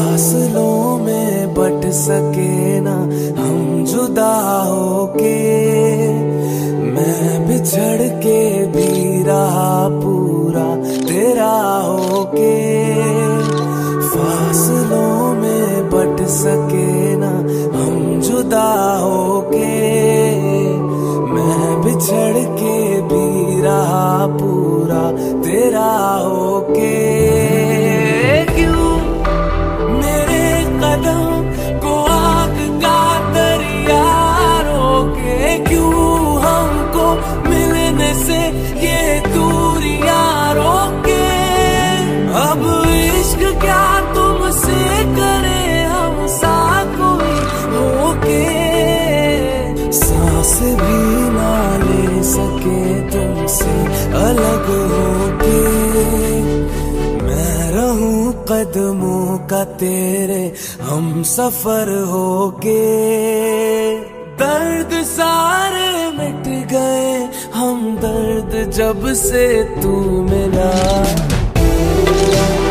फासलों में बट सके ना हम जुदा होके, मैं बिछड़ के भी रहा पूरा तेरा होके। फासलों में बट सके ना हम जुदा होके, मैं बिछड़ के भी रहा पूरा तेरा होके। क्यों मेरे कदम को आग का दरिया रोके, क्यों हमको मिलने से ये दूरियां रोके। अब इश्क क्या तुमसे करे हम सा कोई होके, सांस भी ना ले सके तुमसे अलग होके। मैं रहूं कदमों का तेरे हम सफर होके, दर्द सारे मिट गए हम दर्द जब से तू मिला।